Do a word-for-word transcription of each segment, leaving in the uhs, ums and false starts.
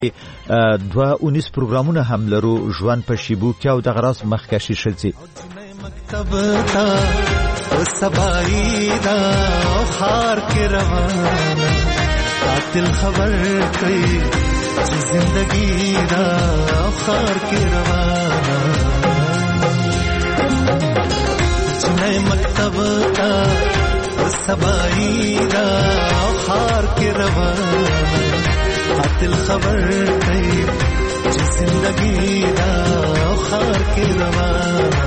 دوه اونیس پروګرامونه هم لرو، ژوند په شیبو کې او د غراس مخکشي شځي مکتب تا او سبایی دا خار کې روانه قاتل خبر کوي چې زندگی دا خار کې روانه جنې مکتب تا او سبایی دا خار کې روانه قاتل خبر کوي چې زندگی دا خار کې روانه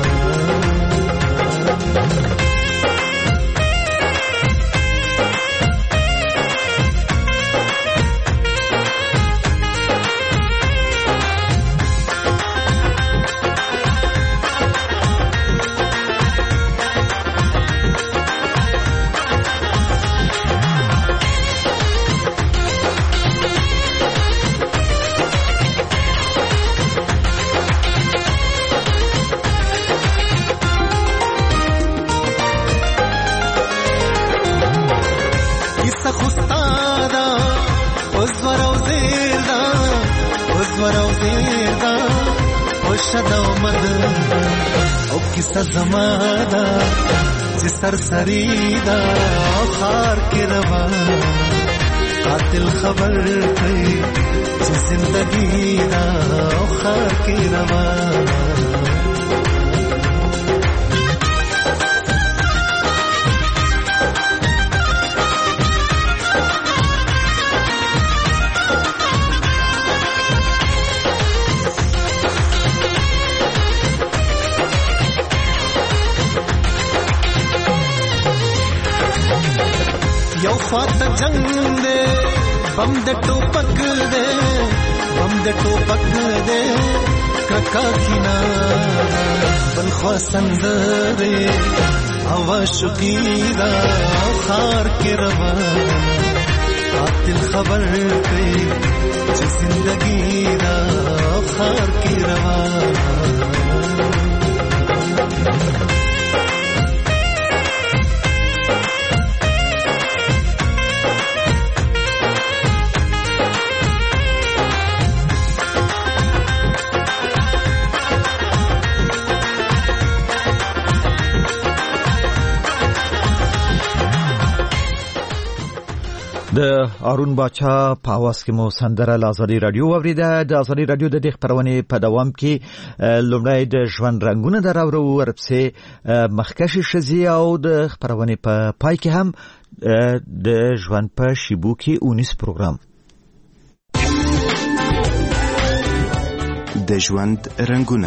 زمادا چې سرسری دا خار کې روان قاتل خبر کوي چې زندگی دا خار کې روان فات جنگ دے بم د ټوپک دے بم د ټوپک دے ککا کینا بل خواستند دے عاشقی دا خار کې روان قاتل خبر کوي چې زندگی دا خار کې روان د ارون باچا په आवाज کې مو سندره لازري رادیو اوریده. د ازري رادیو د دې خبرونه په دوام کې لومړی د ژوند رنگونه دراورو ورپسې مخکشي شزي او د خبرونه په پای کې هم د ژوند په شیبو کې اونیس پروګرام د ژوند رنگونه.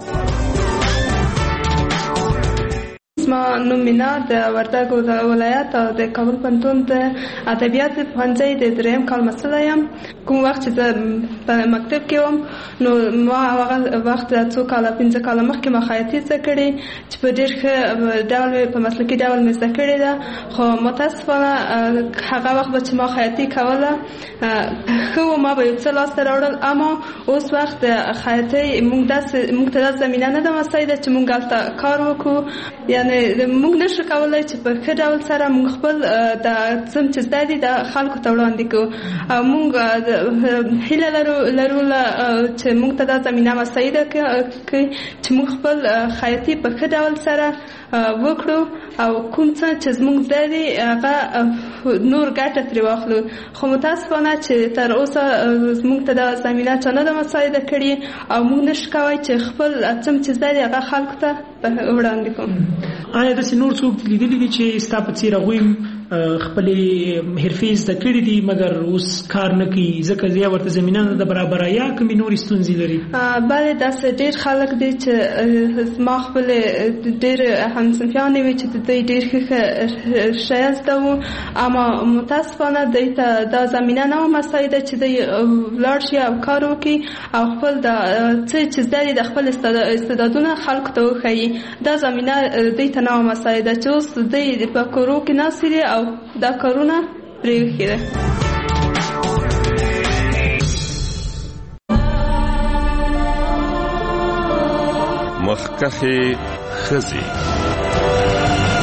ما نوم مینا د وردګ ولایت او د کابل پوهنتون د ادبیات پوهنځي د دریم کال مسله یم. کوم وخت چې په مکتب کې وم نو ما هغه وخت د څو کاله پنځه کاله مخکې ما خیاطي زده کړې چې په ډېر ښه ډول په مسلکي ډول مې زده کړې ده، خو متاسفانه هغه وخت به چې ما خیاطي کوله ښه و، ما به یو څه لاسته راوړل، اما اوس وخت خیاطي موږ موږ ته دا زمینه نه ده مساعده چې موږ هلته کار وکړو. یعنې موږ نشو کولای چې په ښه ډول سره موږ خپل د څه چې زده دي د خلکو ته وړاندې کړو. موږ هیله لرو لرو چې موږ ته دا زمینه مساعده کړي چې موږ خپل خیاطي په ښه ډول سره وکړو او کوم څه چې موږ زده دي هغه نور ګټه ترې واخلو. خو متاسفانه چې تر اوسه موږ ته دا زمینه چا نه ده مساعده کړې او موږ نشو کولی چې خپل څه چې زده دي هغه خلکو ته وړاندې کړو. آیا داسې نور څوک لیدلي دي چې ستا په څېر هغوی خپلې حرفې زده کړې دي مګر اوس کار نه کوي ځکه یا ورته زمینه نه ده برابره یا کومې نورې ستونزې لري؟ بلې داسې ډېر خلک دي چې زما خپلې ډېر همصنفیانې وي چې د دوی ډېر ښه شیان زده وو، اما متاسفانه دوی ته دا زمینه نه وه مساعده چې دوی ولاړ شي او کار وکړي او خپل د څه چې زده دي د خپل استعدادونه خلکو ته وښیي. دا زمینه دوی ته نه وه مساعده چې اوس دوی په کورو کې ناستې دي او دا کارونه پرېښي ده. مخکښې ښځې.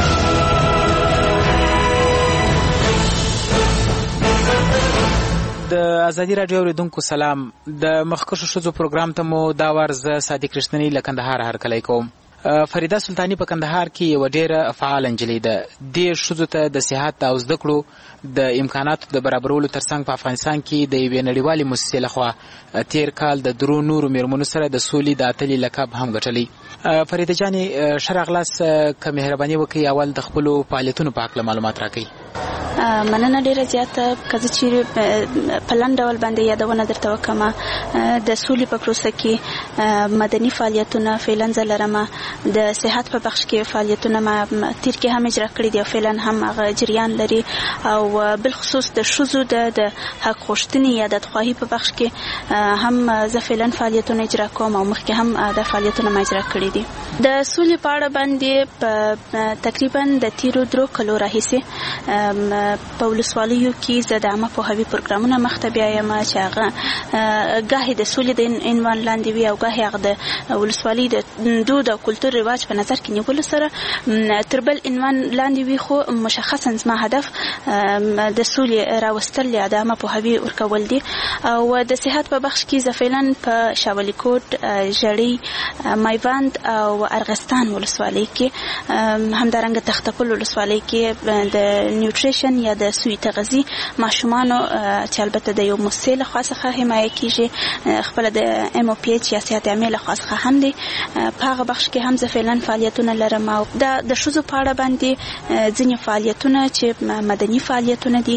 د د ازادي راډیو اوریدونکو سلام. د مخکښو ښځو پروګرام ته مو دا وار زه صادق رښتینی له کندهار هرکلی کوم. فریده سلطاني په کندهار کې یوه ډېره فعاله نجلۍ ده. دې ښځو ته د صحت او زده کړو د امکاناتو د برابرولو ترڅنګ په افغانستان کې د یوې نړیوالې موسسې لخوا تیر کال د درو نورو میرمنو سره د سولې د اتلې لقب هم ګټلی. فریده جانې ښه راغلاست، که مهرباني وکړئ اول د خپلو فعالیتونو په هکله معلومات راکړئ. مننه ډیره زیاته. که زه چیرې په لنډ ډول باندې یادونه درته وکړم، د سولې په پروسه کې مدني فعالیتونه فعلا زه لرم. د صحت په بخش کې فعالیتونه ما تیر کې هم اجرا کړي دي او فعلا هم هغه جریان لري، او بالخصوص د ښځو د حق غوښتنې یا د خواهی په بخش کې هم زه فعلا فعالیتونه اجرا کوم او مخکې هم د فعالیتونه ما اجرا کړي دي. د سولې په اړه باندې په تقریبا د تیرو درو کلو راهیسې په ولسوالیو کې زه د عامه پوهاوي پروګرامونه مخته بیایم چې هغه ګاهې د سولې د عنوان لاندې وي او ګاهې هغه د ولسوالۍ د دود او کلتور رواج په نظر کې نیولو سره تر بل عنوان لاندې وي، خو مشخصا زما هدف د سولې راوستل یا د عامه پوهاوي ورکول دي. او د صحت په بخش کې زه فعلا په شاولي کوټ، ژړۍ، میوند او ارغستان ولسوالۍ کې، همدارنګه تختپل ولسوالۍ کې د نیوټریشن یا د سوی تغذیه ماشومانو چې البته د یو موسسې له خوا څخه حمایه کیږي، خپل د ام او پی ایچ یا صحت عامه له خوا څخه هم دي، په هغه بخش کې هم زه فعلا فعالیتونه لرم. او د ښځو په اړه باندې ځینې فعالیتونه چې مدني فعالیتونه دي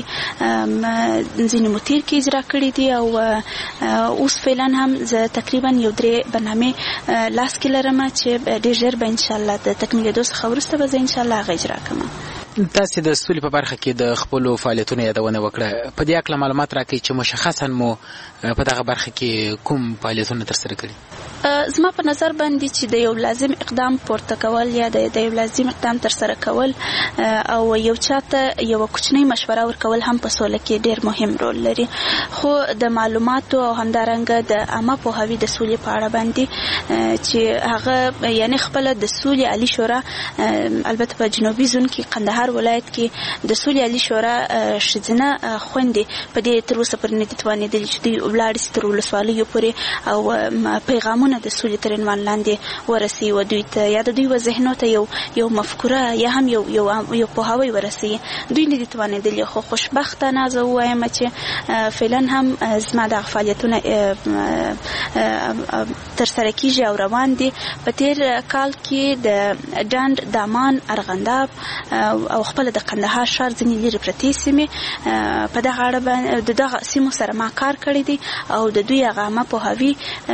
ځینې مو تیر کې اجرا کړي دي، او اوس فعلا هم زه تقریبا یو درې برنامې لاس کې لرم چې ډېر ژر به انشاءالله د تکمیلېدو څخه وروسته به زه انشاءالله هغه اجرا کوم. تاسې د سولې په برخه کې د خپلو فعالیتونو یادونه وکړه. په دې هکله معلومات راکړئ چې مشخصا مو په دغه برخه کې کوم فعالیتونه ترسره کړي. زما په نظر باندې چې د یو لازم اقدام پورته کول یا د یو لازم اقدام ترسره کول او یو چاته یو کوچنی مشوره ورکول هم په سوله کې ډېر مهم رول لري. خو د معلوماتو او همدارنګه د عامه پوهاوي د سولې په اړه باندې چې هغه یعنی خپل د سولې عالی شورا، البته په جنوبي زون کې قندهار ولایت کې د سولې عالی شورا ښځینه خویندې په دې تر اوسه پورې نه دي توانېدلې چې دوی ولاړې سي تر ولسوالیو پورې او پیغامونه د سولې تر عنوان لاندې ورسي و دوی ته یا د دوی و ذهنو ته یو یو مفکوره یا هم یو یو یو پوهاوی ورسي. دوی نه دي توانېدلې، خو خوشبختانه زه ووایم چې فعلا هم زما دغه فعالیتونه ترسره کېږي او روان دي. په تیر کال کې د ډنډ، دامان، ارغنداب او خپل د قندهار ښار ځینې لرې پرتې سیمې په دغه اړه د دغه سیمو سره ما کار کړی دی او د دوی هغه عامه پوهاوي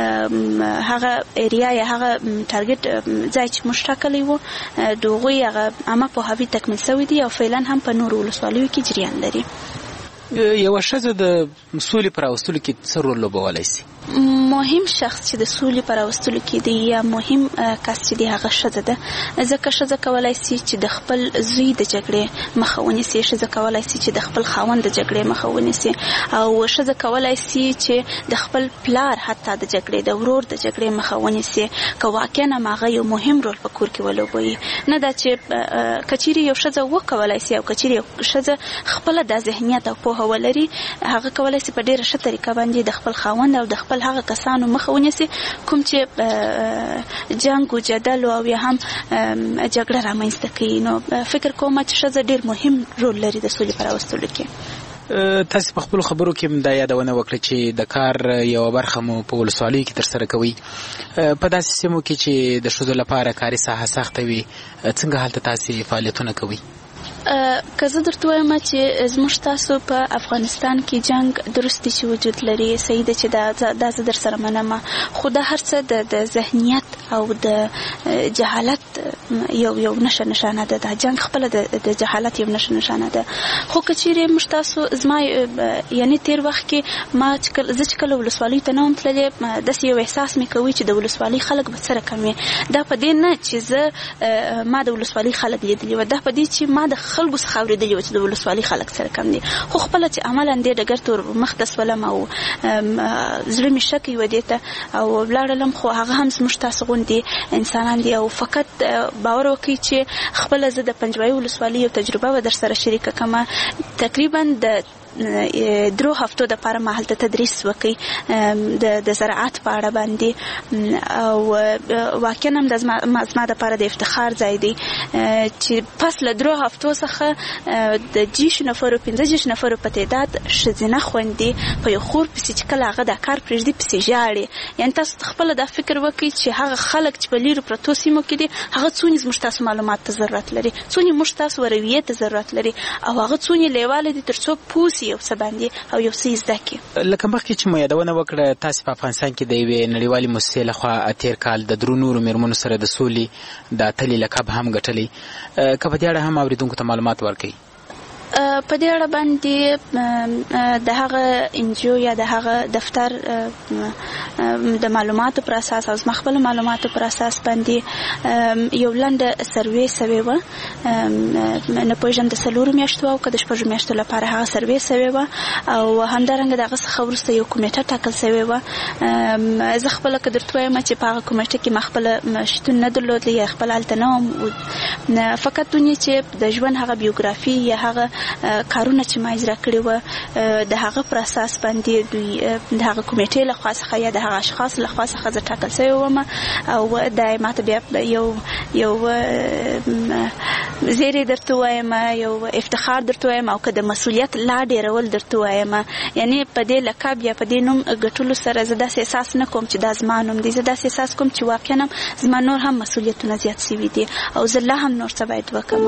هغه ایریا یا هغه ټارګټ ځای چې موږ ټاکلی و د هغوی هغه عامه پوهاوي تکمیل شوی دی او فعلا هم په نورو ولسوالیو کې جریان لري. یوه ښځه د سولې په راوستلو کې څه رول لوبولی شي؟ مهم شخص چې د سولې په راوستلو کې دی یا مهم کس چې دی هغه ښځه ده، ځکه ښځه کولی شي چې د خپل زوی د جګړې مخه ونیسي، ښځه کولی شي چې د خپل خاوند د جګړې مخه ونیسي، او ښځه کولی شي چې د خپل پلار حتی د جګړې د ورور د جګړې مخه ونیسي که واقعا هغه یو مهم رول په کور کې ولوبوي. نه دا چې که چیرې یو ښځه وکولی شي او که چیرې یو ښځه خپله دا ذهنیت او پوهه ولري، هغه کولی شي په ډېره ښه طریقه باندې د خپل خاوند او د خپل هغه کسانو مخه ونیسي کوم چې جنگ او جدل او یا هم جګړه رامنځته کوي. نو فکر کوم چې ښځه ډېر مهم رول لري د سولې په راوستلو کې. تاسو په خپل خبرو کې دا یادونه وکړه چې د کار یو برخه مو په ولسوالیو کې ترسره کوي. په داسې سیمو کې چې د ښځو لپاره کاري ساحه سخته وي، څنګه هلته تاسې فعالیتونه کوي؟ که زه درته وایم چې زموږ تاسو په افغانستان کې جنگ درستی چې وجود لري، صحیح ده چې دا دا زه در سره منم، خو دا هر څه د ذهنیت او د جهالت یو یو نشه نشانه ده. دا جنگ خپله د جهالت یو نشه نشانه ده. خو که چیرې موږ تاسو زما یعنی تیر وخت کې ما زه چې کله ولسوالیو ته نه وم تللې، داسې یو احساس مې کوي چې د ولسوالۍ خلک به څه رقم وي. دا په دې نه چې زه ما د ولسوالۍ خلک لیدلي وه، دا په دې چې ما د خلکو څخه اورېدلي وه چې د ولسوالۍ خلک څه رقم دي. خو خپله چې عملا دې ډګر ته مخته سولم او زړه مې شک یوه دې ته او ولاړلم، خو هغه هم زموږ تاسو غوندې انسانان دي او فقط باور وکړئ چې خپله زه د پنجوایي ولسوالۍ یو تجربه به در سره شریکه کړم. تقریبا د درو هفتو د لپاره ما هلته تدریس وکړ د د زراعت په اړه باندې او واقعا هم د زما د لپاره د افتخار ځای دی چې پس له درو هفتو څخه د جیش نفرو پنځه جیش نفرو په تعداد ښځینه خویندې په یو خور پسې چې کله هغه دا کار پرېږدي پسې ژاړي. یعنې تاسو خپله دا فکر وکړئ چې هغه خلک چې په لیرو پرتو سیمو کې دي هغه څونې زموږ تاسو معلومات ته ضرورت لري، څونې موږ تاسو رویې ته ضرورت لري او هغه څونې لیواله دي تر څو پوه سي یو څه باندې او یو څه زده کړي. لکه مخکې چې مو یادونه وکړه تاسې په افغانستان کې د یوې نړیوالې موسسې لخوا تېر کال د درو نورو مېرمنو سره د سولې د اتلې لقب هم ګټلی، که په دې اړه هم اورېدونکو ته معلومات ورکوي؟ په دې اړه باندې د هغه انجیو یا د هغه دفتر د معلوماتو پر اساس او خپل معلوماتو پر اساس باندې یو لنډه سروې سوې وه، نه پوهېږم د څلورو میاشتو او که د شپږو میاشتو لپاره هغه سروې سوې وه او همدارنګه د هغه څخه وروسته یو کمیټه ټاکل سوې وه. زه خپله که درته وایم چې په هغه کمیټه کې ما خپله شتون نه درلود یا خپله هلته نه وم، فقط دونې چې د ژوند هغه بیوګرافي یا هغه کارونه چې ما اجرا کړي وه د هغه پر اساس باندې دوی د هغه کمیټې له خوا څخه یا د هغه اشخاص له خوا څخه زه ټاکل سوې وم او دا یې ماته بیا یو یو زیری درته وایم، یو افتخار درته وایم او که د مسؤلیت لا ډېرول درته وایم. یعنې په دې لقب یا په دې نوم ګټلو سره زه داسې احساس نه کوم چې دا زما نوم دی، زه داسې احساس کوم چې واقعا هم زما نور هم مسؤلیتونه زیات سوي دي او زه لا هم نور څه باید وکړم.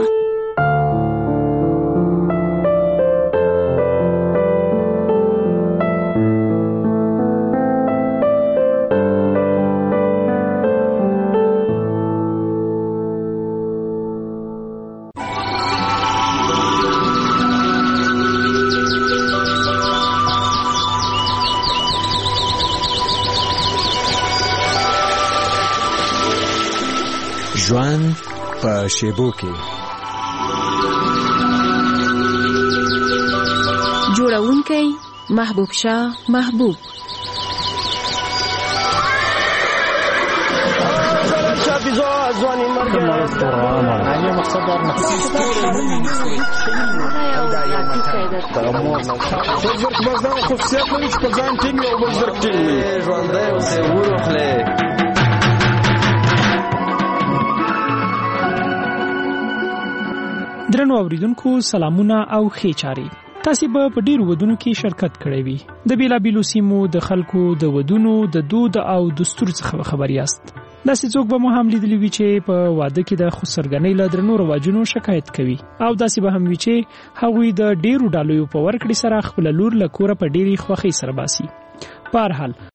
ژوند په شیبو کې جوړونکی محبوب شاه محبوب درنو اوریدونکو سلامونه او ښې چارې. تاسې به په ډیرو ودونو کې شرکت کړی وي. د بیلابیلو سیمو د خلکو د ودونو د دود او دستور څخه خبر یاست. داسې څوک به مو هم لیدلی وي چې په واده کې د خسرګنۍ له درنو رواجونو شکایت کوي او داسې به هم وي چې هغوی د ډیرو ډالیو په ورکړې سره خپله لور له کوره په ډیرې خوښۍ سره باسي. په هر حال